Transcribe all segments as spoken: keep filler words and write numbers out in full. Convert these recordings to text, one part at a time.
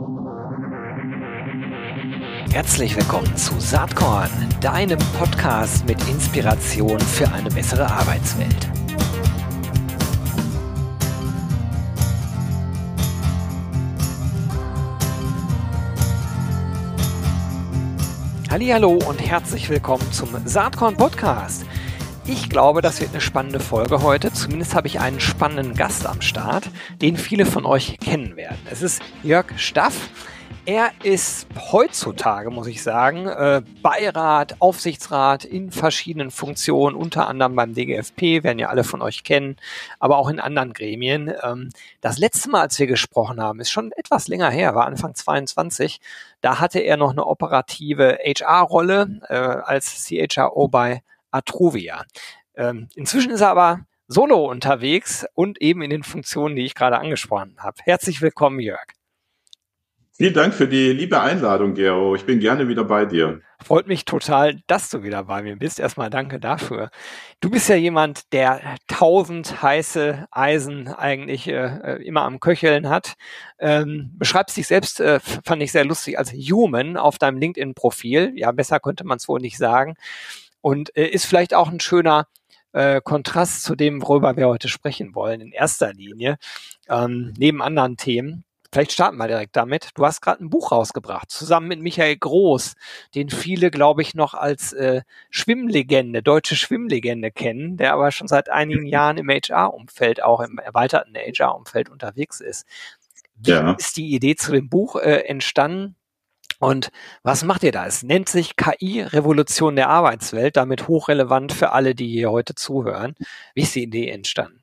Herzlich willkommen zu Saatkorn, deinem Podcast mit Inspiration für eine bessere Arbeitswelt. Hallihallo und herzlich willkommen zum Saatkorn Podcast. Ich glaube, das wird eine spannende Folge heute. Zumindest habe ich einen spannenden Gast am Start, den viele von euch kennen werden. Es ist Jörg Staff. Er ist heutzutage, muss ich sagen, äh, Beirat, Aufsichtsrat in verschiedenen Funktionen, unter anderem beim D G F P, werden ja alle von euch kennen, aber auch in anderen Gremien. Ähm, das letzte Mal, als wir gesprochen haben, ist schon etwas länger her, war Anfang zweiundzwanzig. Da hatte er noch eine operative H R-Rolle äh, als C H R O bei Atruvia. Ähm, inzwischen ist er aber solo unterwegs und eben in den Funktionen, die ich gerade angesprochen habe. Herzlich willkommen, Jörg. Vielen Dank für die liebe Einladung, Gero. Ich bin gerne wieder bei dir. Freut mich total, dass du wieder bei mir bist. Erstmal danke dafür. Du bist ja jemand, der tausend heiße Eisen eigentlich äh, immer am Köcheln hat. Ähm, beschreibst dich selbst, äh, fand ich sehr lustig, als Human auf deinem LinkedIn-Profil. Ja, besser könnte man es wohl nicht sagen. Und äh, ist vielleicht auch ein schöner äh, Kontrast zu dem, worüber wir heute sprechen wollen, in erster Linie, ähm, neben anderen Themen. Vielleicht starten wir direkt damit. Du hast gerade ein Buch rausgebracht, zusammen mit Michael Groß, den viele, glaube ich, noch als äh, Schwimmlegende, deutsche Schwimmlegende kennen, der aber schon seit einigen Jahren im H R-Umfeld, auch im erweiterten H R-Umfeld unterwegs ist. Wie Ja. ist die Idee zu dem Buch äh, entstanden? Und was macht ihr da? Es nennt sich K I Revolution der Arbeitswelt, damit hochrelevant für alle, die hier heute zuhören. Wie ist die Idee entstanden?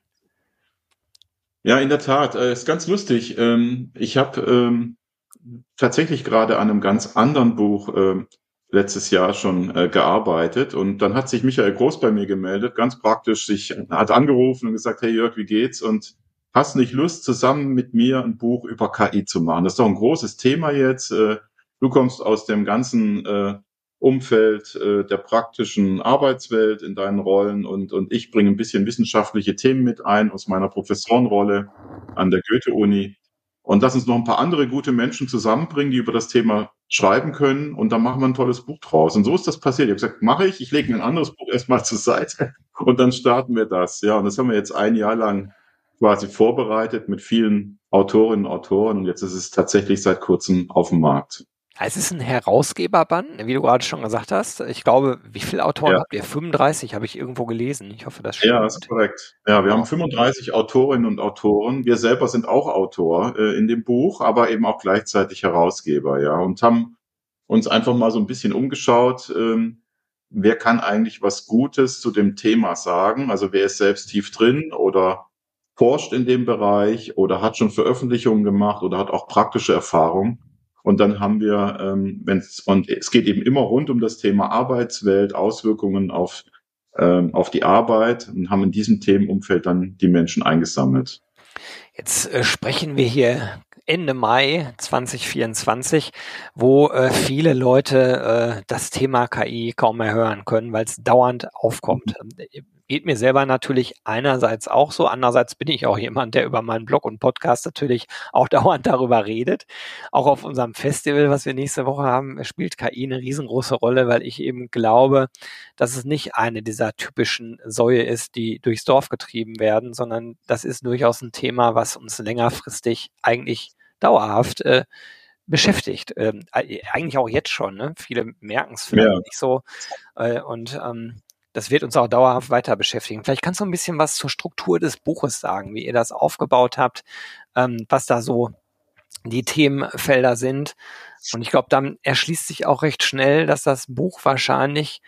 Ja, in der Tat. Äh, ist ganz lustig. Ähm, ich habe ähm, tatsächlich gerade an einem ganz anderen Buch äh, letztes Jahr schon äh, gearbeitet. Und dann hat sich Michael Groß bei mir gemeldet, ganz praktisch. Sich hat angerufen und gesagt, hey Jörg, wie geht's? Und hast nicht Lust, zusammen mit mir ein Buch über K I zu machen? Das ist doch ein großes Thema jetzt. Äh, du kommst aus dem ganzen äh, Umfeld äh, der praktischen Arbeitswelt in deinen Rollen und, und ich bringe ein bisschen wissenschaftliche Themen mit ein aus meiner Professorenrolle an der Goethe-Uni. Und lass uns noch ein paar andere gute Menschen zusammenbringen, die über das Thema schreiben können und dann machen wir ein tolles Buch draus. Und so ist das passiert. Ich habe gesagt, mache ich, ich lege mir ein anderes Buch erstmal zur Seite und dann starten wir das. Ja, und das haben wir jetzt ein Jahr lang quasi vorbereitet mit vielen Autorinnen und Autoren und jetzt ist es tatsächlich seit kurzem auf dem Markt. Es ist ein Herausgeberband, wie du gerade schon gesagt hast. Ich glaube, wie viele Autoren Ja. habt ihr? fünfunddreißig habe ich irgendwo gelesen. Ich hoffe, das stimmt. Ja, das ist korrekt. Ja, wir Ja. haben fünfunddreißig Autorinnen und Autoren. Wir selber sind auch Autor äh, in dem Buch, aber eben auch gleichzeitig Herausgeber, ja, und haben uns einfach mal so ein bisschen umgeschaut, ähm, wer kann eigentlich was Gutes zu dem Thema sagen? Also wer ist selbst tief drin oder forscht in dem Bereich oder hat schon Veröffentlichungen gemacht oder hat auch praktische Erfahrung. Und dann haben wir, ähm, wenn's, und es geht eben immer rund um das Thema Arbeitswelt, Auswirkungen auf, ähm, auf die Arbeit und haben in diesem Themenumfeld dann die Menschen eingesammelt. Jetzt äh, sprechen wir hier Ende Mai zwanzig vierundzwanzig, wo äh, viele Leute äh, das Thema K I kaum mehr hören können, weil es dauernd aufkommt. Geht mir selber natürlich einerseits auch so, andererseits bin ich auch jemand, der über meinen Blog und Podcast natürlich auch dauernd darüber redet. Auch auf unserem Festival, was wir nächste Woche haben, spielt K I eine riesengroße Rolle, weil ich eben glaube, dass es nicht eine dieser typischen Säue ist, die durchs Dorf getrieben werden, sondern das ist durchaus ein Thema, was uns längerfristig eigentlich dauerhaft äh, beschäftigt. Ähm, eigentlich auch jetzt schon, ne? Viele merken es vielleicht Ja. nicht so. Äh, und ähm, das wird uns auch dauerhaft weiter beschäftigen. Vielleicht kannst du ein bisschen was zur Struktur des Buches sagen, wie ihr das aufgebaut habt, ähm, was da so die Themenfelder sind. Und ich glaube, dann erschließt sich auch recht schnell, dass das Buch wahrscheinlich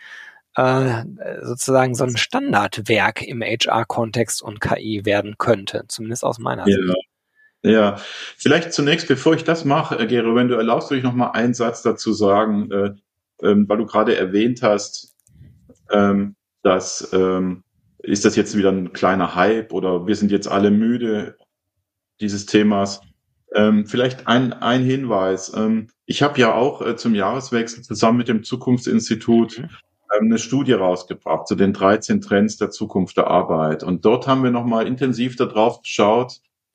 äh, sozusagen so ein Standardwerk im H R-Kontext und K I werden könnte, zumindest aus meiner Ja. Sicht. Ja, vielleicht zunächst, bevor ich das mache, äh, Gero, wenn du erlaubst, würde ich noch mal einen Satz dazu sagen, äh, ähm, weil du gerade erwähnt hast, ähm, dass ähm, ist das jetzt wieder ein kleiner Hype oder wir sind jetzt alle müde dieses Themas. Ähm, vielleicht ein, ein Hinweis. Ähm, ich habe ja auch äh, zum Jahreswechsel zusammen mit dem Zukunftsinstitut Mhm. ähm, eine Studie rausgebracht zu den dreizehn Trends der Zukunft der Arbeit. Und dort haben wir nochmal intensiv darauf geschaut,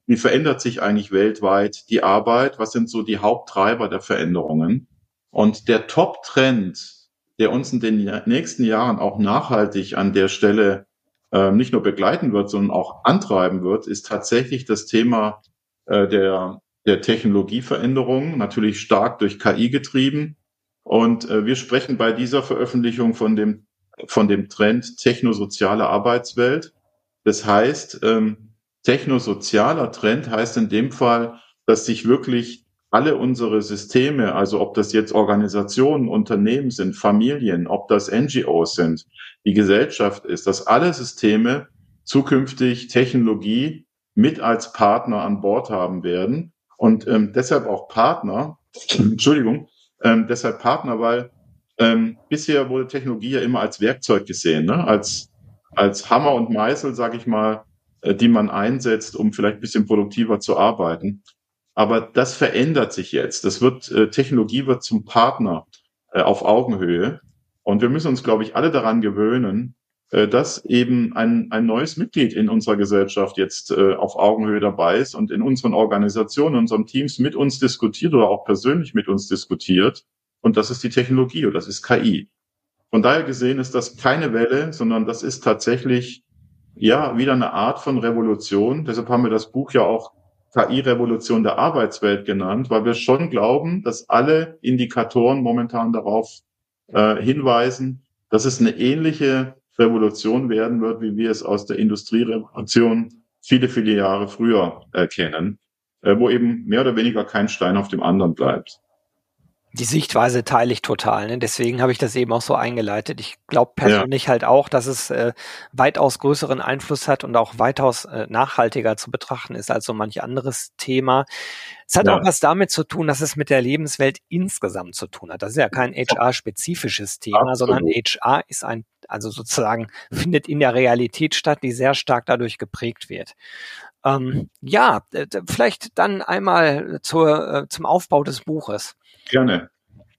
wie verändert sich eigentlich weltweit die Arbeit, was sind so die Haupttreiber der Veränderungen. Und der Top-Trend, der uns in den nächsten Jahren auch nachhaltig an der Stelle äh, nicht nur begleiten wird, sondern auch antreiben wird, ist tatsächlich das Thema äh, der, der Technologieveränderung, natürlich stark durch K I getrieben. Und äh, wir sprechen bei dieser Veröffentlichung von dem, von dem Trend technosoziale Arbeitswelt. Das heißt, ähm, technosozialer Trend heißt in dem Fall, dass sich wirklich alle unsere Systeme, also ob das jetzt Organisationen, Unternehmen sind, Familien, ob das N G Os sind, die Gesellschaft ist, dass alle Systeme zukünftig Technologie mit als Partner an Bord haben werden und ähm, deshalb auch Partner, Entschuldigung, ähm, deshalb Partner, weil ähm, bisher wurde Technologie ja immer als Werkzeug gesehen, ne? als, als Hammer und Meißel, sage ich mal, äh, die man einsetzt, um vielleicht ein bisschen produktiver zu arbeiten. Aber das verändert sich jetzt. Das wird, äh, Technologie wird zum Partner äh, auf Augenhöhe. Und wir müssen uns, glaube ich, alle daran gewöhnen, äh, dass eben ein, ein neues Mitglied in unserer Gesellschaft jetzt äh, auf Augenhöhe dabei ist und in unseren Organisationen, in unseren Teams mit uns diskutiert oder auch persönlich mit uns diskutiert. Und das ist die Technologie oder das ist K I. Von daher gesehen ist das keine Welle, sondern das ist tatsächlich, ja, wieder eine Art von Revolution. Deshalb haben wir das Buch ja auch K I-Revolution der Arbeitswelt genannt, weil wir schon glauben, dass alle Indikatoren momentan darauf äh, hinweisen, dass es eine ähnliche Revolution werden wird, wie wir es aus der Industrierevolution viele, viele Jahre früher äh, kennen, äh, wo eben mehr oder weniger kein Stein auf dem anderen bleibt. Die Sichtweise teile ich total, ne? Deswegen habe ich das eben auch so eingeleitet. Ich glaube persönlich ja. halt auch, dass es äh, weitaus größeren Einfluss hat und auch weitaus äh, nachhaltiger zu betrachten ist als so manch anderes Thema. Es hat ja. auch was damit zu tun, dass es mit der Lebenswelt insgesamt zu tun hat. Das ist ja kein H R-spezifisches Thema, Absolut. sondern H R ist ein, also sozusagen findet in der Realität statt, die sehr stark dadurch geprägt wird. Ähm, ja, vielleicht dann einmal zur, äh, zum Aufbau des Buches. Gerne.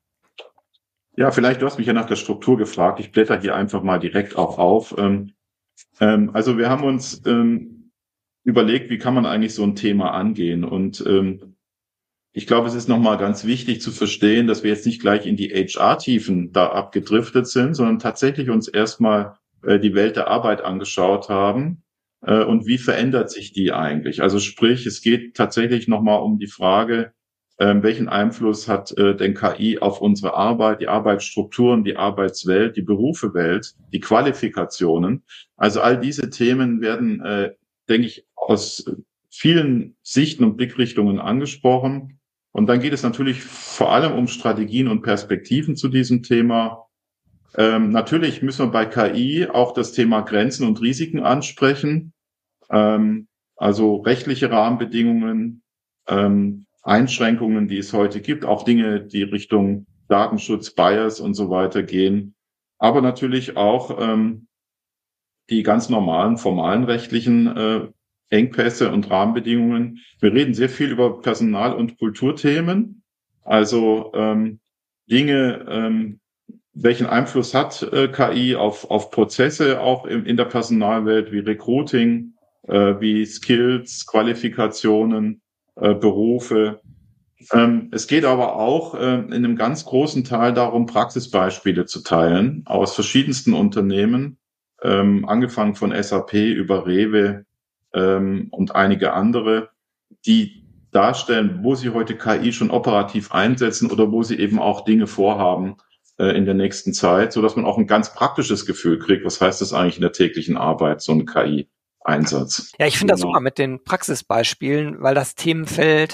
Ja, vielleicht, du hast mich ja nach der Struktur gefragt. Ich blätter hier einfach mal direkt auch auf. Ähm, ähm, also wir haben uns ähm, überlegt, wie kann man eigentlich so ein Thema angehen? Und ähm, ich glaube, es ist nochmal ganz wichtig zu verstehen, dass wir jetzt nicht gleich in die H R-Tiefen da abgedriftet sind, sondern tatsächlich uns erstmal äh, die Welt der Arbeit angeschaut haben. Äh, und wie verändert sich die eigentlich? Also sprich, es geht tatsächlich nochmal um die Frage, Ähm, welchen Einfluss hat äh, denn K I auf unsere Arbeit, die Arbeitsstrukturen, die Arbeitswelt, die Berufewelt, die Qualifikationen? Also all diese Themen werden, äh, denke ich, aus vielen Sichten und Blickrichtungen angesprochen. Und dann geht es natürlich vor allem um Strategien und Perspektiven zu diesem Thema. Ähm, natürlich müssen wir bei K I auch das Thema Grenzen und Risiken ansprechen. Ähm, also rechtliche Rahmenbedingungen, ähm, Einschränkungen, die es heute gibt, auch Dinge, die Richtung Datenschutz, Bias und so weiter gehen, aber natürlich auch ähm, die ganz normalen, formalen rechtlichen äh, Engpässe und Rahmenbedingungen. Wir reden sehr viel über Personal- und Kulturthemen, also ähm, Dinge, ähm, welchen Einfluss hat äh, K I auf, auf Prozesse auch in, in der Personalwelt, wie Recruiting, äh, wie Skills, Qualifikationen, Berufe. Ähm, es geht aber auch äh, in einem ganz großen Teil darum, Praxisbeispiele zu teilen aus verschiedensten Unternehmen, ähm, angefangen von S A P über Rewe ähm, und einige andere, die darstellen, wo sie heute K I schon operativ einsetzen oder wo sie eben auch Dinge vorhaben äh, in der nächsten Zeit, so dass man auch ein ganz praktisches Gefühl kriegt, was heißt das eigentlich in der täglichen Arbeit, so ein K I Einsatz. Ja, ich finde das super mit den Praxisbeispielen, weil das Themenfeld,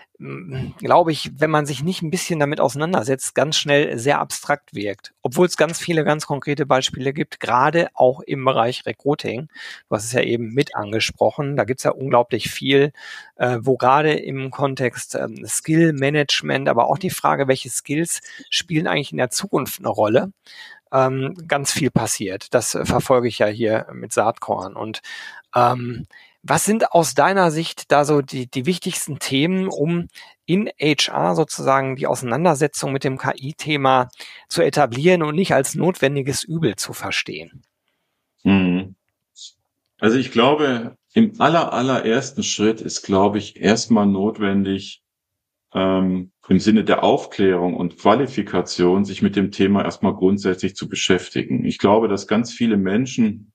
glaube ich, wenn man sich nicht ein bisschen damit auseinandersetzt, ganz schnell sehr abstrakt wirkt. Obwohl es ganz viele ganz konkrete Beispiele gibt, gerade auch im Bereich Recruiting. Du hast es ja eben mit angesprochen. Da gibt's ja unglaublich viel, äh, wo gerade im Kontext ähm, Skill Management, aber auch die Frage, welche Skills spielen eigentlich in der Zukunft eine Rolle, ähm, ganz viel passiert. Das äh, verfolge ich ja hier mit Saatkorn. Und ähm, was sind aus deiner Sicht da so die, die wichtigsten Themen, um in H R sozusagen die Auseinandersetzung mit dem K I-Thema zu etablieren und nicht als notwendiges Übel zu verstehen? Also ich glaube, Im aller, allerersten Schritt ist, glaube ich, erstmal notwendig, ähm, im Sinne der Aufklärung und Qualifikation, sich mit dem Thema erstmal grundsätzlich zu beschäftigen. Ich glaube, dass ganz viele Menschen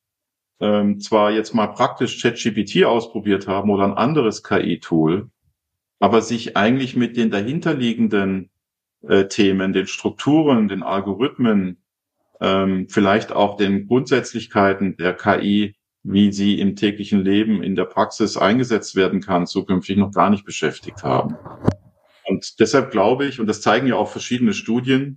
ähm, zwar jetzt mal praktisch ChatGPT ausprobiert haben oder ein anderes K I-Tool, aber sich eigentlich mit den dahinterliegenden äh, Themen, den Strukturen, den Algorithmen, ähm, vielleicht auch den Grundsätzlichkeiten der K I, wie sie im täglichen Leben in der Praxis eingesetzt werden kann, zukünftig noch gar nicht beschäftigt haben. Und deshalb glaube ich, und das zeigen ja auch verschiedene Studien,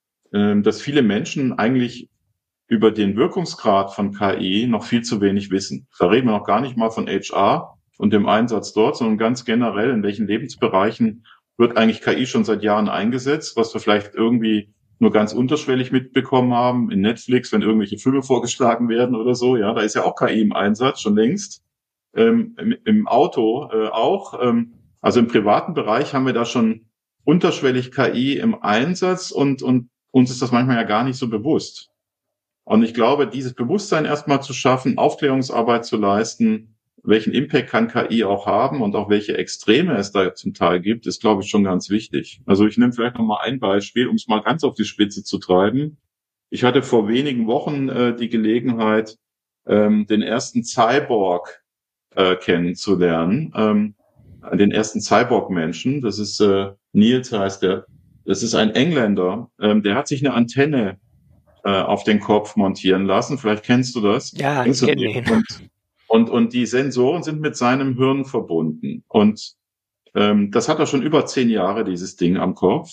äh, dass viele Menschen eigentlich über den Wirkungsgrad von K I noch viel zu wenig wissen. Da reden wir noch gar nicht mal von H R und dem Einsatz dort, sondern ganz generell, in welchen Lebensbereichen wird eigentlich K I schon seit Jahren eingesetzt, was wir vielleicht irgendwie nur ganz unterschwellig mitbekommen haben, in Netflix, wenn irgendwelche Filme vorgeschlagen werden oder so, ja, da ist ja auch K I im Einsatz, schon längst. Ähm, im, im Auto äh, auch. Ähm, also im privaten Bereich haben wir da schon unterschwellig K I im Einsatz und, und uns ist das manchmal ja gar nicht so bewusst. Und ich glaube, dieses Bewusstsein erstmal zu schaffen, Aufklärungsarbeit zu leisten, welchen Impact kann K I auch haben und auch welche Extreme es da zum Teil gibt, ist, glaube ich, schon ganz wichtig. Also ich nehme vielleicht noch mal ein Beispiel, um es mal ganz auf die Spitze zu treiben. Ich hatte vor wenigen Wochen äh, die Gelegenheit, ähm, den ersten Cyborg äh, kennenzulernen, ähm, den ersten Cyborg-Menschen. Das ist äh, Nils heißt der. Das ist ein Engländer. Ähm, der hat sich eine Antenne äh, auf den Kopf montieren lassen. Vielleicht kennst du das. Ja, ich Kennst du kenne die? ihn. Und, und, und die Sensoren sind mit seinem Hirn verbunden. Und ähm, das hat er schon über zehn Jahre, dieses Ding am Kopf.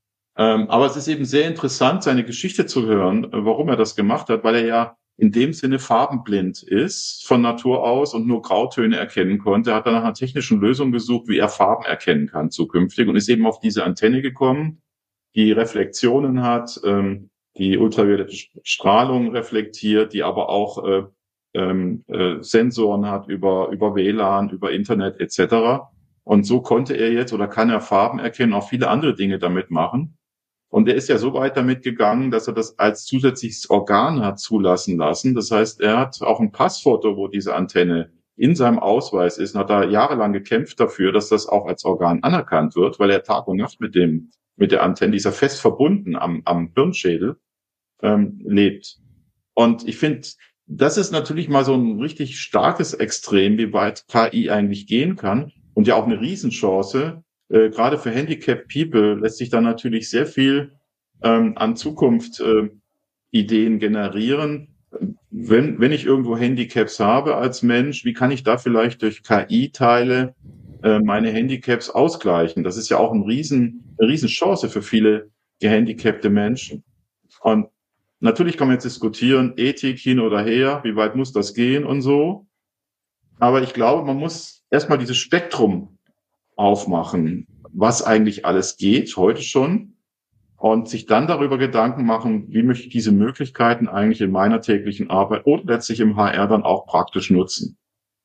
Ähm, aber es ist eben sehr interessant, seine Geschichte zu hören, äh, warum er das gemacht hat, weil er ja in dem Sinne farbenblind ist von Natur aus und nur Grautöne erkennen konnte. Er hat dann nach einer technischen Lösung gesucht, wie er Farben erkennen kann zukünftig und ist eben auf diese Antenne gekommen, die Reflexionen hat, ähm, die ultraviolette Strahlung reflektiert, die aber auch äh, ähm, äh, Sensoren hat über, über W L A N, über Internet et cetera. Und so konnte er jetzt oder kann er Farben erkennen, auch viele andere Dinge damit machen. Und er ist ja so weit damit gegangen, dass er das als zusätzliches Organ hat zulassen lassen. Das heißt, er hat auch ein Passfoto, wo diese Antenne in seinem Ausweis ist und hat da jahrelang gekämpft dafür, dass das auch als Organ anerkannt wird, weil er Tag und Nacht mit dem, mit der Antenne, die ist ja fest verbunden am, am Hirnschädel, ähm, lebt. Und ich finde, das ist natürlich mal so ein richtig starkes Extrem, wie weit K I eigentlich gehen kann und ja auch eine Riesenchance. Äh, gerade für Handicapped People lässt sich da natürlich sehr viel ähm, an Zukunft äh, Ideen generieren. Wenn, wenn ich irgendwo Handicaps habe als Mensch, wie kann ich da vielleicht durch K I-Teile äh, meine Handicaps ausgleichen? Das ist ja auch ein riesen, eine Riesenchance für viele gehandicapte Menschen. Und natürlich kann man jetzt diskutieren, Ethik hin oder her, wie weit muss das gehen und so. Aber ich glaube, man muss erstmal dieses Spektrum aufmachen, was eigentlich alles geht, heute schon, und sich dann darüber Gedanken machen, wie möchte ich diese Möglichkeiten eigentlich in meiner täglichen Arbeit und letztlich im H R dann auch praktisch nutzen.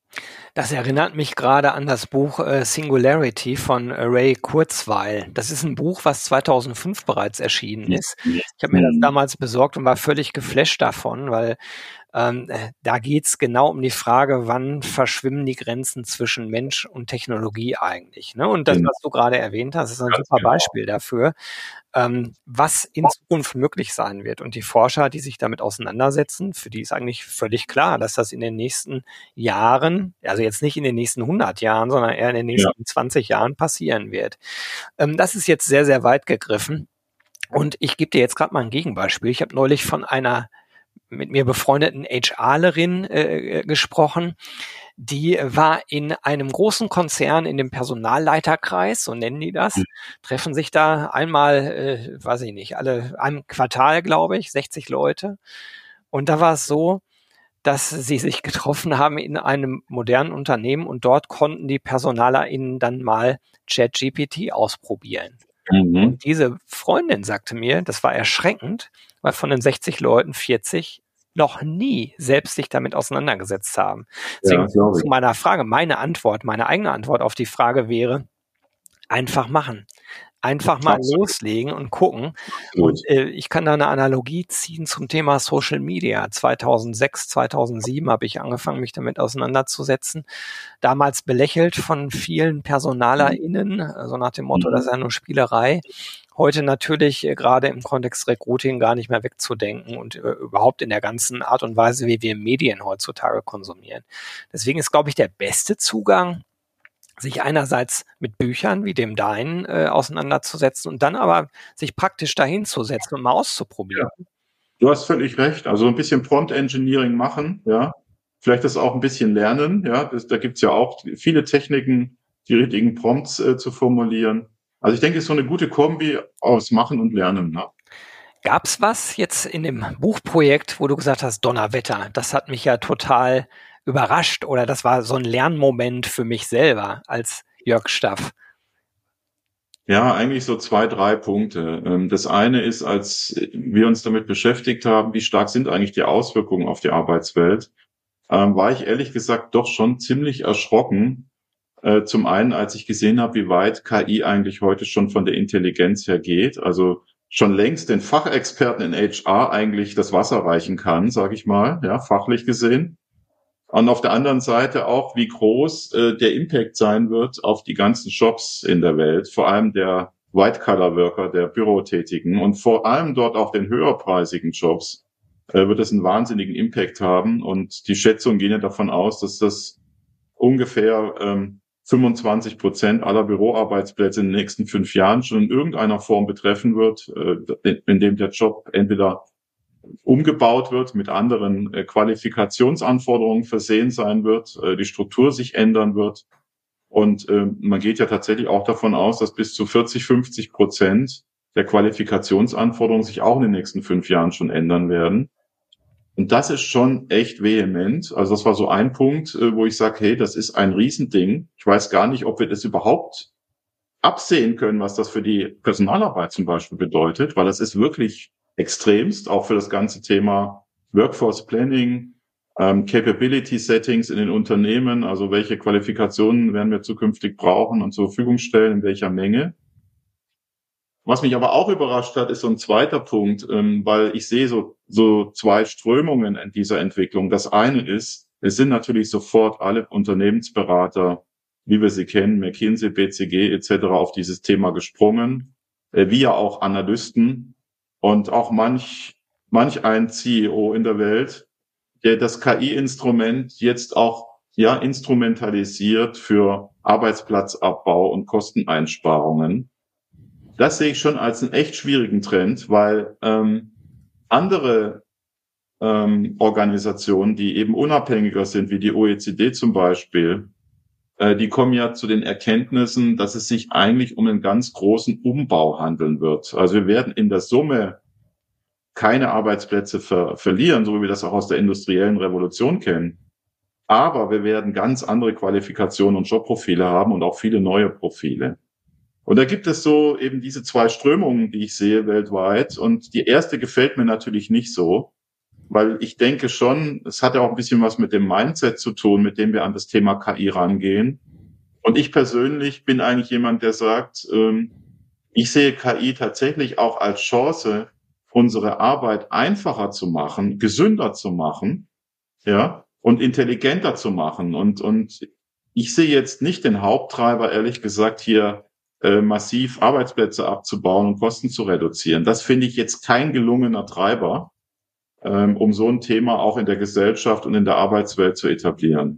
Das erinnert mich gerade an das Buch äh, Singularity von äh, Ray Kurzweil. Das ist ein Buch, was zweitausendfünf bereits erschienen ist. Ich habe mir das damals besorgt und war völlig geflasht davon, weil ähm, da geht's genau um die Frage, wann verschwimmen die Grenzen zwischen Mensch und Technologie eigentlich. Ne? Und das, was du gerade erwähnt hast, ist ein Ganz super genau. Beispiel dafür, ähm, was in Zukunft möglich sein wird. Und die Forscher, die sich damit auseinandersetzen, für die ist eigentlich völlig klar, dass das in den nächsten Jahren, also jetzt nicht in den nächsten hundert Jahren, sondern eher in den nächsten ja. zwanzig Jahren passieren wird. Ähm, das ist jetzt sehr, sehr weit gegriffen. Und ich gebe dir jetzt gerade mal ein Gegenbeispiel. Ich habe neulich von einer mit mir befreundeten HRlerin äh, gesprochen. Die war in einem großen Konzern in dem Personalleiterkreis, so nennen die das, mhm. treffen sich da einmal, äh, weiß ich nicht, alle einem Quartal, glaube ich, sechzig Leute. Und da war es so, dass sie sich getroffen haben in einem modernen Unternehmen und dort konnten die PersonalerInnen dann mal ChatGPT ausprobieren. Mhm. Und diese Freundin sagte mir, das war erschreckend, weil von den sechzig Leuten vierzig noch nie selbst sich damit auseinandergesetzt haben. Deswegen ja, zu meiner Frage, meine Antwort, meine eigene Antwort auf die Frage wäre, einfach machen. Einfach mal Absolut. loslegen und gucken. Absolut. Und äh, ich kann da eine Analogie ziehen zum Thema Social Media. zweitausendsechs, zweitausendsieben habe ich angefangen, mich damit auseinanderzusetzen. Damals belächelt von vielen PersonalerInnen, also nach dem Motto, das ist ja nur Spielerei. Heute natürlich äh, gerade im Kontext Recruiting gar nicht mehr wegzudenken und äh, überhaupt in der ganzen Art und Weise, wie wir Medien heutzutage konsumieren. Deswegen ist, glaube ich, der beste Zugang, sich einerseits mit Büchern wie dem Deinen äh, auseinanderzusetzen und dann aber sich praktisch dahin zu setzen und mal auszuprobieren. Ja. Du hast völlig recht. Also ein bisschen Prompt Engineering machen, ja. Vielleicht das auch ein bisschen lernen, ja. Das, da gibt's ja auch viele Techniken, die richtigen Prompts äh, zu formulieren. Also ich denke, es ist so eine gute Kombi aus Machen und Lernen. Ne? Gab's was jetzt in dem Buchprojekt, wo du gesagt hast, Donnerwetter, das hat mich ja total überrascht oder das war so ein Lernmoment für mich selber als Jörg Staff? Ja, eigentlich so zwei, drei Punkte. Das eine ist, als wir uns damit beschäftigt haben, wie stark sind eigentlich die Auswirkungen auf die Arbeitswelt, war ich ehrlich gesagt doch schon ziemlich erschrocken. Zum einen, als ich gesehen habe, wie weit K I eigentlich heute schon von der Intelligenz her geht, also schon längst den Fachexperten in H R eigentlich das Wasser reichen kann, sage ich mal, ja, fachlich gesehen. Und auf der anderen Seite auch, wie groß äh, der Impact sein wird auf die ganzen Jobs in der Welt, vor allem der White-Collar-Worker, der Bürotätigen und vor allem dort auch den höherpreisigen Jobs, äh, wird es einen wahnsinnigen Impact haben. Und die Schätzungen gehen ja davon aus, dass das ungefähr ähm, fünfundzwanzig Prozent aller Büroarbeitsplätze in den nächsten fünf Jahren schon in irgendeiner Form betreffen wird, äh, in dem der Job entweder umgebaut wird, mit anderen äh, Qualifikationsanforderungen versehen sein wird, äh, die Struktur sich ändern wird. Und äh, man geht ja tatsächlich auch davon aus, dass bis zu vierzig, fünfzig Prozent der Qualifikationsanforderungen sich auch in den nächsten fünf Jahren schon ändern werden. Und das ist schon echt vehement. Also das war so ein Punkt, äh, wo ich sage, hey, das ist ein Riesending. Ich weiß gar nicht, ob wir das überhaupt absehen können, was das für die Personalarbeit zum Beispiel bedeutet, weil das ist wirklich extremst, auch für das ganze Thema Workforce Planning, ähm, Capability Settings in den Unternehmen, also welche Qualifikationen werden wir zukünftig brauchen und zur Verfügung stellen, in welcher Menge. Was mich aber auch überrascht hat, ist so ein zweiter Punkt, ähm, weil ich sehe so, so zwei Strömungen in dieser Entwicklung. Das eine ist, es sind natürlich sofort alle Unternehmensberater, wie wir sie kennen, McKinsey, B C G et cetera, auf dieses Thema gesprungen, äh, wie ja auch Analysten und auch manch, manch ein C E O in der Welt, der das K I-Instrument jetzt auch ja instrumentalisiert für Arbeitsplatzabbau und Kosteneinsparungen. Das sehe ich schon als einen echt schwierigen Trend, weil ähm, andere ähm, Organisationen, die eben unabhängiger sind, wie die O E C D zum Beispiel, äh, die kommen ja zu den Erkenntnissen, dass es sich eigentlich um einen ganz großen Umbau handeln wird. Also wir werden in der Summe keine Arbeitsplätze ver- verlieren, so wie wir das auch aus der industriellen Revolution kennen. Aber wir werden ganz andere Qualifikationen und Jobprofile haben und auch viele neue Profile. Und da gibt es so eben diese zwei Strömungen, die ich sehe weltweit. Und die erste gefällt mir natürlich nicht so, weil ich denke schon, es hat ja auch ein bisschen was mit dem Mindset zu tun, mit dem wir an das Thema K I rangehen. Und ich persönlich bin eigentlich jemand, der sagt, ähm, ich sehe K I tatsächlich auch als Chance, unsere Arbeit einfacher zu machen, gesünder zu machen, ja, und intelligenter zu machen. Und, und ich sehe jetzt nicht den Haupttreiber, ehrlich gesagt, hier äh, massiv Arbeitsplätze abzubauen und Kosten zu reduzieren. Das finde ich jetzt kein gelungener Treiber, ähm, um so ein Thema auch in der Gesellschaft und in der Arbeitswelt zu etablieren.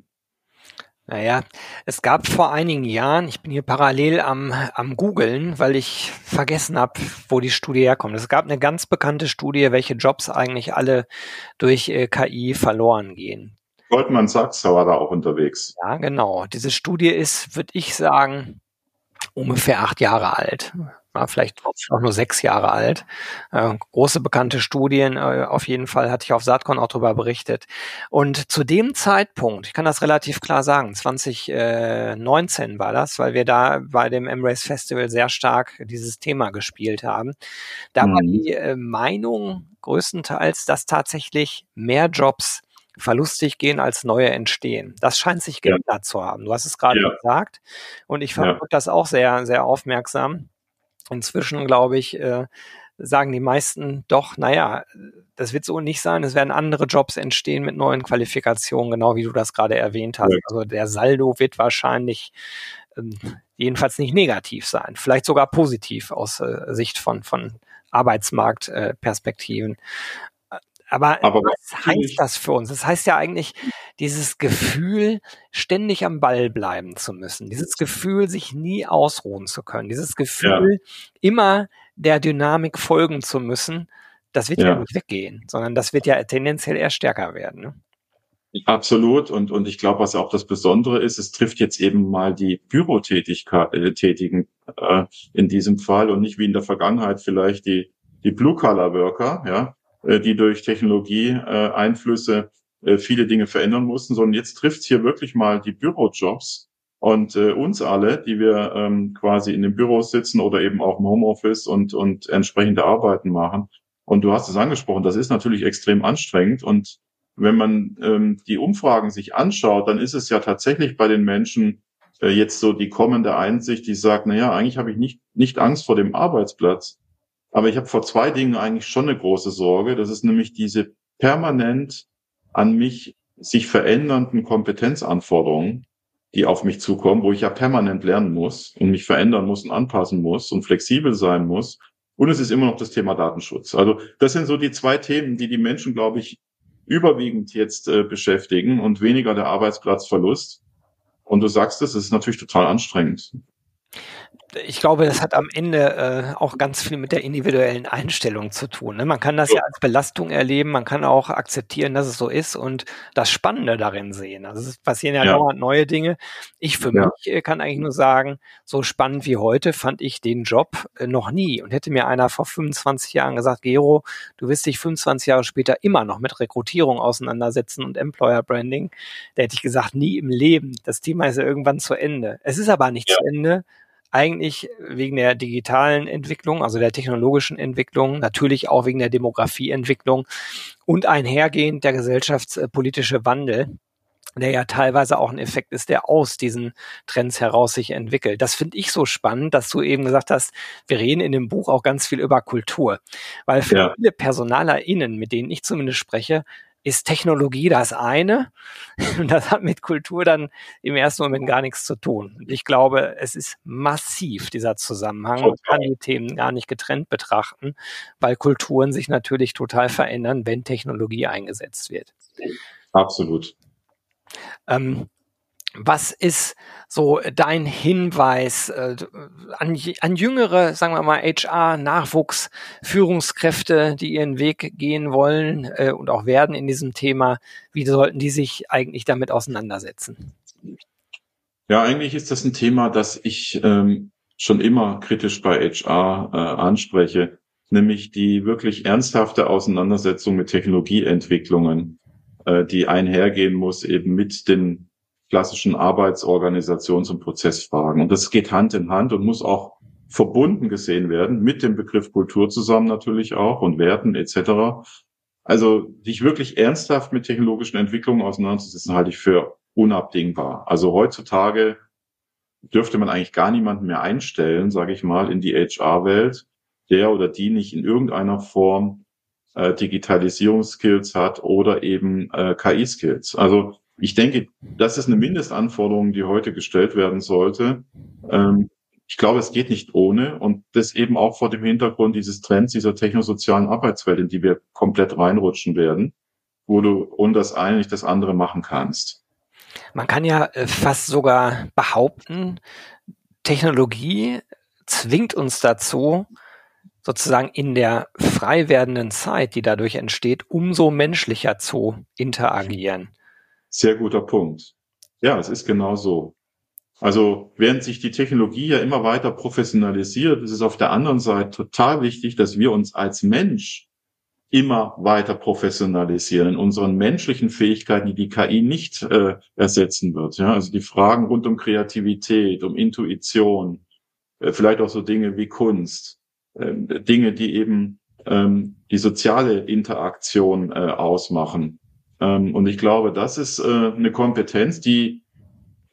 Naja, es gab vor einigen Jahren, ich bin hier parallel am, am Googlen, weil ich vergessen habe, wo die Studie herkommt. Es gab eine ganz bekannte Studie, welche Jobs eigentlich alle durch äh, K I verloren gehen. Goldman Sachs war da auch unterwegs. Ja, genau. Diese Studie ist, würde ich sagen, ungefähr acht Jahre alt. Ja, vielleicht auch nur sechs Jahre alt. Äh, große bekannte Studien, äh, auf jeden Fall hatte ich auf Saatkorn auch darüber berichtet. Und zu dem Zeitpunkt, ich kann das relativ klar sagen, zwanzig neunzehn war das, weil wir da bei dem M-Race Festival sehr stark dieses Thema gespielt haben. Da mhm. war die äh, Meinung größtenteils, dass tatsächlich mehr Jobs verlustig gehen, als neue entstehen. Das scheint sich geändert ja. zu haben. Du hast es gerade ja. gesagt und ich verfolge ja. das auch sehr, sehr aufmerksam. Inzwischen, glaube ich, äh, sagen die meisten doch, naja, das wird so nicht sein. Es werden andere Jobs entstehen mit neuen Qualifikationen, genau wie du das gerade erwähnt hast. Ja. Also der Saldo wird wahrscheinlich ähm, jedenfalls nicht negativ sein, vielleicht sogar positiv aus äh, Sicht von, von Arbeitsmarktperspektiven. Äh, Aber, Aber was heißt das für uns? Das heißt ja eigentlich, dieses Gefühl, ständig am Ball bleiben zu müssen, dieses Gefühl, sich nie ausruhen zu können, dieses Gefühl, ja. immer der Dynamik folgen zu müssen, das wird ja, ja nicht weggehen, sondern das wird ja tendenziell eher stärker werden. Ne? Absolut. Und, und ich glaube, was auch das Besondere ist, es trifft jetzt eben mal die Bürotätigen äh, in diesem Fall und nicht wie in der Vergangenheit vielleicht die, die Blue-Collar-Worker, ja, äh, die durch Technologie-Einflüsse äh, viele Dinge verändern mussten, sondern jetzt trifft es hier wirklich mal die Bürojobs und äh, uns alle, die wir ähm, quasi in den Büros sitzen oder eben auch im Homeoffice und, und entsprechende Arbeiten machen. Und du hast es angesprochen, das ist natürlich extrem anstrengend. Und wenn man ähm, die Umfragen sich anschaut, dann ist es ja tatsächlich bei den Menschen äh, jetzt so die kommende Einsicht, die sagt, na ja, eigentlich habe ich nicht, nicht Angst vor dem Arbeitsplatz, aber ich habe vor zwei Dingen eigentlich schon eine große Sorge. Das ist nämlich diese permanent an mich sich verändernden Kompetenzanforderungen, die auf mich zukommen, wo ich ja permanent lernen muss und mich verändern muss und anpassen muss und flexibel sein muss. Und es ist immer noch das Thema Datenschutz. Also das sind so die zwei Themen, die die Menschen, glaube ich, überwiegend jetzt äh, beschäftigen und weniger der Arbeitsplatzverlust. Und du sagst es, es ist natürlich total anstrengend. Ich glaube, das hat am Ende äh, auch ganz viel mit der individuellen Einstellung zu tun. Ne? Man kann das ja. ja als Belastung erleben, man kann auch akzeptieren, dass es so ist und das Spannende darin sehen. Also es passieren ja, ja. dauernd neue Dinge. Ich für ja. mich äh, kann eigentlich nur sagen, so spannend wie heute fand ich den Job äh, noch nie. Und hätte mir einer vor fünfundzwanzig Jahren gesagt, Gero, du wirst dich fünfundzwanzig Jahre später immer noch mit Rekrutierung auseinandersetzen und Employer Branding, da hätte ich gesagt, nie im Leben. Das Thema ist ja irgendwann zu Ende. Es ist aber nicht ja. zu Ende. Eigentlich wegen der digitalen Entwicklung, also der technologischen Entwicklung, natürlich auch wegen der Demografieentwicklung und einhergehend der gesellschaftspolitische Wandel, der ja teilweise auch ein Effekt ist, der aus diesen Trends heraus sich entwickelt. Das finde ich so spannend, dass du eben gesagt hast, wir reden in dem Buch auch ganz viel über Kultur, weil für ja. viele PersonalerInnen, mit denen ich zumindest spreche, ist Technologie das eine und das hat mit Kultur dann im ersten Moment gar nichts zu tun. Und ich glaube, es ist massiv, dieser Zusammenhang. Man kann die Themen gar nicht getrennt betrachten, weil Kulturen sich natürlich total verändern, wenn Technologie eingesetzt wird. Absolut. Ähm, Was ist so dein Hinweis äh, an, an jüngere, sagen wir mal, H R-Nachwuchs, Führungskräfte, die ihren Weg gehen wollen äh, und auch werden in diesem Thema? Wie sollten die sich eigentlich damit auseinandersetzen? Ja, eigentlich ist das ein Thema, das ich ähm, schon immer kritisch bei H R äh, anspreche, nämlich die wirklich ernsthafte Auseinandersetzung mit Technologieentwicklungen, äh, die einhergehen muss eben mit den klassischen Arbeitsorganisations- und Prozessfragen. Und das geht Hand in Hand und muss auch verbunden gesehen werden mit dem Begriff Kultur zusammen natürlich auch und Werten et cetera. Also sich wirklich ernsthaft mit technologischen Entwicklungen auseinanderzusetzen, halte ich für unabdingbar. Also heutzutage dürfte man eigentlich gar niemanden mehr einstellen, sage ich mal, in die H R-Welt, der oder die nicht in irgendeiner Form äh, Digitalisierungsskills hat oder eben äh, K I-Skills. Also ich denke, das ist eine Mindestanforderung, die heute gestellt werden sollte. Ähm, ich glaube, es geht nicht ohne und das eben auch vor dem Hintergrund dieses Trends dieser technosozialen Arbeitswelt, in die wir komplett reinrutschen werden, wo du ohne das eine nicht das andere machen kannst. Man kann ja fast sogar behaupten, Technologie zwingt uns dazu, sozusagen in der frei werdenden Zeit, die dadurch entsteht, umso menschlicher zu interagieren. Sehr guter Punkt. Ja, es ist genau so. Also während sich die Technologie ja immer weiter professionalisiert, ist es auf der anderen Seite total wichtig, dass wir uns als Mensch immer weiter professionalisieren in unseren menschlichen Fähigkeiten, die die K I nicht äh, ersetzen wird. Ja, also die Fragen rund um Kreativität, um Intuition, äh, vielleicht auch so Dinge wie Kunst, äh, Dinge, die eben ähm, die soziale Interaktion äh, ausmachen. Ähm, und ich glaube, das ist äh, eine Kompetenz, die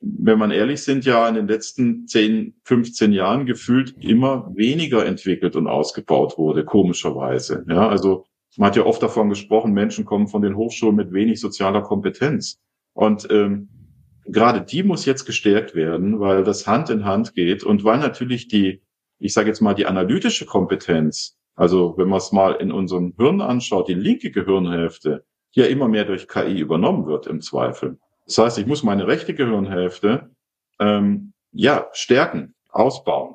wenn man ehrlich sind, ja in den letzten zehn, fünfzehn Jahren gefühlt immer weniger entwickelt und ausgebaut wurde, komischerweise. Ja, also man hat ja oft davon gesprochen, Menschen kommen von den Hochschulen mit wenig sozialer Kompetenz. Und ähm, gerade die muss jetzt gestärkt werden, weil das Hand in Hand geht und weil natürlich die, ich sage jetzt mal, die analytische Kompetenz, also wenn man es mal in unserem Hirn anschaut, die linke Gehirnhälfte, ja immer mehr durch K I übernommen wird im Zweifel. Das heißt, ich muss meine rechte Gehirnhälfte ähm, ja stärken, ausbauen.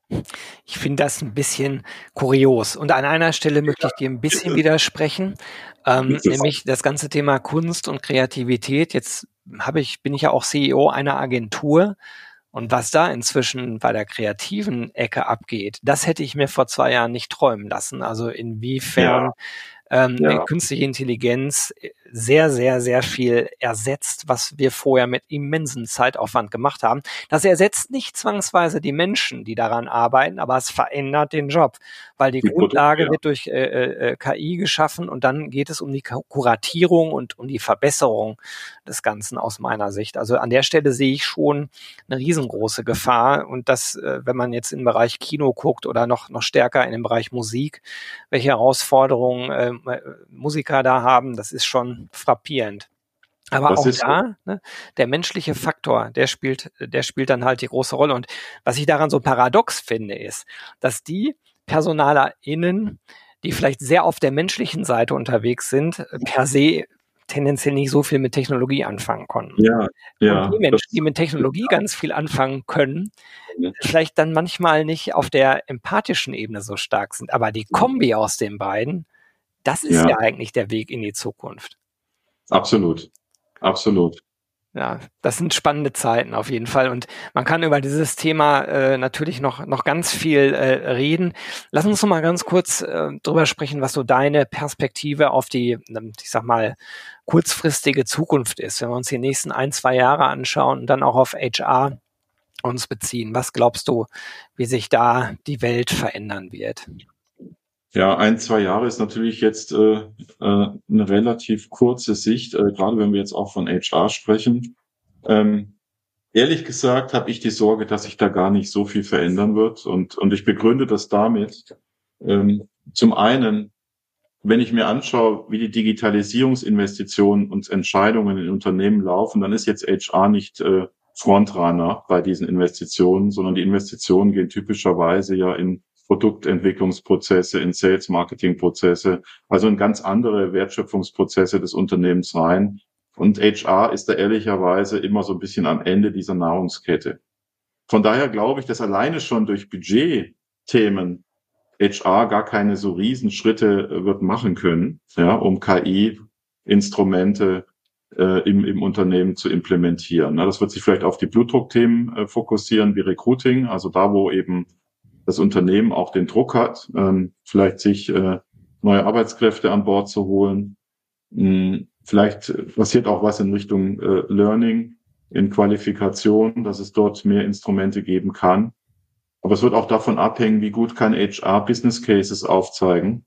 Ich finde das ein bisschen kurios. Und an einer Stelle möchte ich dir ein bisschen widersprechen, ähm, nämlich das ganze Thema Kunst und Kreativität. Jetzt habe ich, bin ich ja auch C E O einer Agentur. Und was da inzwischen bei der kreativen Ecke abgeht, das hätte ich mir vor zwei Jahren nicht träumen lassen. Also inwiefern Ja. ähm, Ja. künstliche Intelligenz sehr, sehr, sehr viel ersetzt, was wir vorher mit immensen Zeitaufwand gemacht haben. Das ersetzt nicht zwangsweise die Menschen, die daran arbeiten, aber es verändert den Job, weil die, Die Grundlage Produkte, ja. wird durch äh, äh, K I geschaffen und dann geht es um die Ku- Kuratierung und um die Verbesserung des Ganzen aus meiner Sicht. Also an der Stelle sehe ich schon eine riesengroße Gefahr und das, äh, wenn man jetzt im Bereich Kino guckt oder noch noch stärker in dem Bereich Musik, welche Herausforderungen äh, Musiker da haben, das ist schon frappierend. Aber Das auch ist so. da, ne, der menschliche Faktor, der spielt, der spielt dann halt die große Rolle. Und was ich daran so paradox finde, ist, dass die PersonalerInnen, die vielleicht sehr auf der menschlichen Seite unterwegs sind, per se tendenziell nicht so viel mit Technologie anfangen konnten. Ja, ja. Und die Menschen, Das, die mit Technologie ganz viel anfangen können, vielleicht dann manchmal nicht auf der empathischen Ebene so stark sind. Aber die Kombi aus den beiden, das ist Ja. ja eigentlich der Weg in die Zukunft. absolut. Absolut. Ja, das sind spannende Zeiten auf jeden Fall. Und man kann über dieses Thema äh, natürlich noch, noch ganz viel äh, reden. Lass uns noch mal ganz kurz äh, drüber sprechen, was so deine Perspektive auf die, ich sag mal, kurzfristige Zukunft ist. Wenn wir uns die nächsten ein, zwei Jahre anschauen und dann auch auf H R uns beziehen. Was glaubst du, wie sich da die Welt verändern wird? Ja, ein, zwei Jahre ist natürlich jetzt äh, äh, eine relativ kurze Sicht, äh, gerade wenn wir jetzt auch von H R sprechen. Ähm, ehrlich gesagt habe ich die Sorge, dass sich da gar nicht so viel verändern wird. Und, und ich begründe das damit. Ähm, zum einen, wenn ich mir anschaue, wie die Digitalisierungsinvestitionen und Entscheidungen in Unternehmen laufen, dann ist jetzt H R nicht äh, Frontrunner bei diesen Investitionen, sondern die Investitionen gehen typischerweise ja in Produktentwicklungsprozesse, in Sales-Marketing-Prozesse, also in ganz andere Wertschöpfungsprozesse des Unternehmens rein. Und H R ist da ehrlicherweise immer so ein bisschen am Ende dieser Nahrungskette. Von daher glaube ich, dass alleine schon durch Budgetthemen H R gar keine so Riesenschritte wird machen können, ja, um K I-Instrumente äh, im, im Unternehmen zu implementieren. Na, das wird sich vielleicht auf die Blutdruckthemen äh, fokussieren, wie Recruiting, also da, wo eben das Unternehmen auch den Druck hat, ähm, vielleicht sich äh, neue Arbeitskräfte an Bord zu holen. Hm, vielleicht passiert auch was in Richtung äh, Learning, in Qualifikation, dass es dort mehr Instrumente geben kann. Aber es wird auch davon abhängen, wie gut kann H R Business Cases aufzeigen,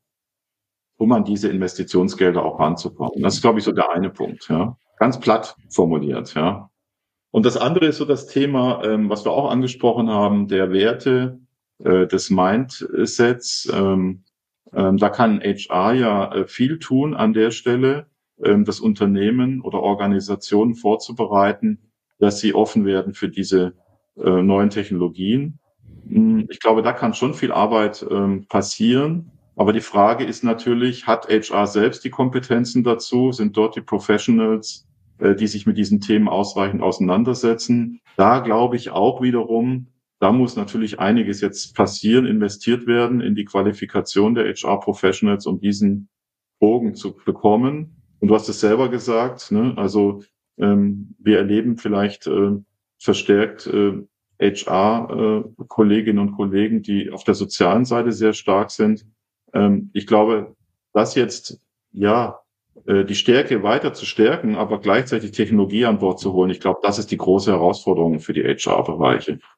um an diese Investitionsgelder auch ranzukommen. Das ist, glaube ich, so der eine Punkt, ja. Ganz platt formuliert, ja. Und das andere ist so das Thema, ähm, was wir auch angesprochen haben, der Werte, äh, des Mindsets. Ähm, ähm, da kann H R ja äh, viel tun an der Stelle, ähm, das Unternehmen oder Organisationen vorzubereiten, dass sie offen werden für diese äh, neuen Technologien. Ich glaube, da kann schon viel Arbeit ähm, passieren. Aber die Frage ist natürlich, hat H R selbst die Kompetenzen dazu? Sind dort die Professionals, äh, die sich mit diesen Themen ausreichend auseinandersetzen? Da glaube ich auch wiederum, da muss natürlich einiges jetzt passieren, investiert werden in die Qualifikation der H R-Professionals, um diesen Bogen zu bekommen. Und du hast es selber gesagt, ne? Also ähm, wir erleben vielleicht äh, verstärkt äh, H R-Kolleginnen und Kollegen, die auf der sozialen Seite sehr stark sind. Ähm, ich glaube, das jetzt, ja, äh, die Stärke weiter zu stärken, aber gleichzeitig Technologie an Bord zu holen, ich glaube, das ist die große Herausforderung für die H R-Bereiche.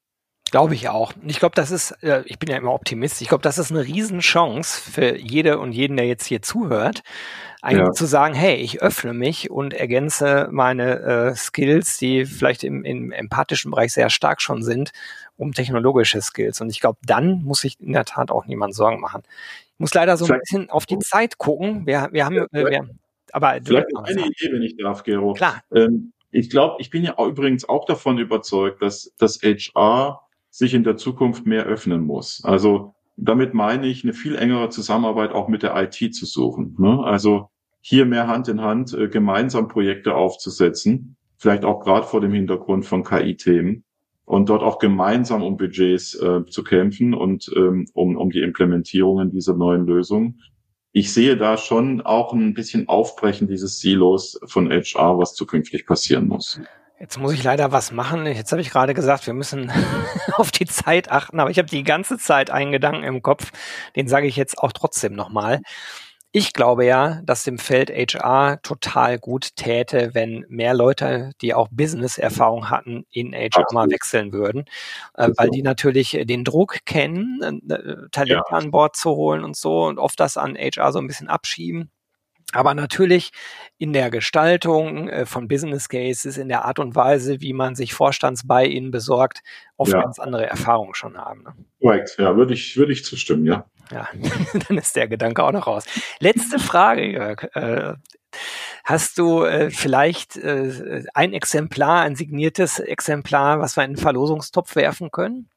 Glaube ich auch. Und ich glaube, das ist, äh, ich bin ja immer Optimist, ich glaube, das ist eine Riesenchance für jede und jeden, der jetzt hier zuhört, eigentlich ja. zu sagen, hey, ich öffne mich und ergänze meine äh, Skills, die vielleicht im, im empathischen Bereich sehr stark schon sind, um technologische Skills. Und ich glaube, dann muss sich in der Tat auch niemand Sorgen machen. Ich muss leider so ein vielleicht bisschen auf die Zeit gucken. Wir, wir haben, ja, äh, wir, aber vielleicht noch eine Idee, wenn ich darf, Gero. Klar. Ähm, ich glaube, ich bin ja auch übrigens auch davon überzeugt, dass das H R sich in der Zukunft mehr öffnen muss. Also damit meine ich, eine viel engere Zusammenarbeit auch mit der I T zu suchen. Ne? Also hier mehr Hand in Hand äh, gemeinsam Projekte aufzusetzen, vielleicht auch gerade vor dem Hintergrund von K I-Themen und dort auch gemeinsam um Budgets äh, zu kämpfen und ähm, um, um die Implementierungen dieser neuen Lösungen. Ich sehe da schon auch ein bisschen Aufbrechen dieses Silos von H R, was zukünftig passieren muss. Jetzt muss ich leider was machen. Jetzt habe ich gerade gesagt, wir müssen auf die Zeit achten, aber ich habe die ganze Zeit einen Gedanken im Kopf, den sage ich jetzt auch trotzdem nochmal. Ich glaube ja, dass dem Feld H R total gut täte, wenn mehr Leute, die auch Business-Erfahrung hatten, in H R Absolut. mal wechseln würden, äh, weil die natürlich den Druck kennen, äh, Talente ja. an Bord zu holen und so und oft das an H R so ein bisschen abschieben. Aber natürlich in der Gestaltung äh, von Business Cases, in der Art und Weise, wie man sich Vorstandsbuy-in besorgt, oft ja. ganz andere Erfahrungen schon haben. Ne? Korrekt, ja, würde ich, würde ich zustimmen, ja. Ja, dann ist der Gedanke auch noch raus. Letzte Frage, Jörg. Äh, hast du äh, vielleicht äh, ein Exemplar, ein signiertes Exemplar, was wir in den Verlosungstopf werfen können?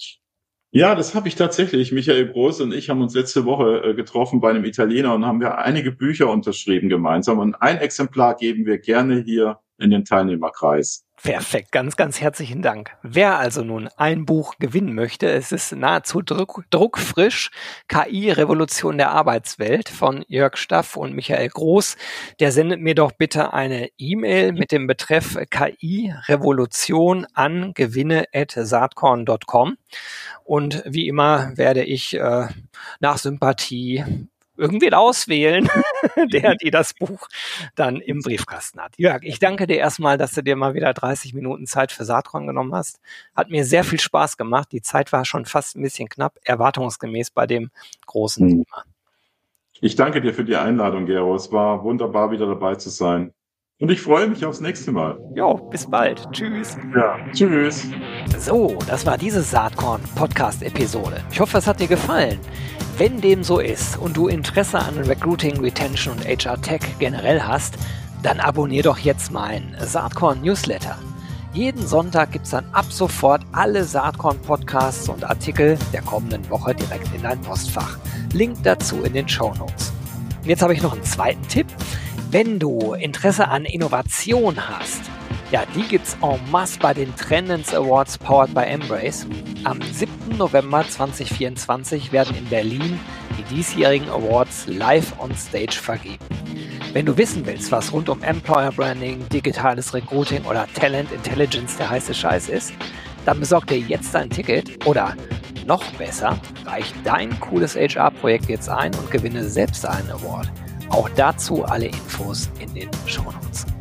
Ja, das habe ich tatsächlich. Michael Groß und ich haben uns letzte Woche äh, getroffen bei einem Italiener und haben wir einige Bücher unterschrieben gemeinsam. Und ein Exemplar geben wir gerne hier in den Teilnehmerkreis. Perfekt, ganz, ganz herzlichen Dank. Wer also nun ein Buch gewinnen möchte, es ist nahezu druck, druckfrisch, K I-Revolution der Arbeitswelt von Jörg Staff und Michael Groß, der sendet mir doch bitte eine E-Mail mit dem Betreff K I-Revolution an gewinne at saatkorn punkt com und wie immer werde ich äh, nach Sympathie irgendwen auswählen, der, die das Buch dann im Briefkasten hat. Jörg, ich danke dir erstmal, dass du dir mal wieder dreißig Minuten Zeit für Saatkorn genommen hast. Hat mir sehr viel Spaß gemacht. Die Zeit war schon fast ein bisschen knapp, erwartungsgemäß bei dem großen mhm. Thema. Ich danke dir für die Einladung, Gero. Es war wunderbar, wieder dabei zu sein. Und ich freue mich aufs nächste Mal. Jo, bis bald. Tschüss. Ja, tschüss. So, das war diese Saatkorn-Podcast-Episode. Ich hoffe, es hat dir gefallen. Wenn dem so ist und du Interesse an Recruiting, Retention und H R-Tech generell hast, dann abonnier doch jetzt meinen Saatkorn-Newsletter. Jeden Sonntag gibt es dann ab sofort alle Saatkorn-Podcasts und Artikel der kommenden Woche direkt in dein Postfach. Link dazu in den Shownotes. Jetzt habe ich noch einen zweiten Tipp. Wenn du Interesse an Innovation hast, ja, die gibt's en masse bei den Trendens Awards powered by Embrace. Am siebten November zweitausendvierundzwanzig werden in Berlin die diesjährigen Awards live on stage vergeben. Wenn du wissen willst, was rund um Employer Branding, digitales Recruiting oder Talent Intelligence der heiße Scheiß ist, dann besorg dir jetzt ein Ticket oder noch besser, reich dein cooles H R-Projekt jetzt ein und gewinne selbst einen Award. Auch dazu alle Infos in den Shownotes.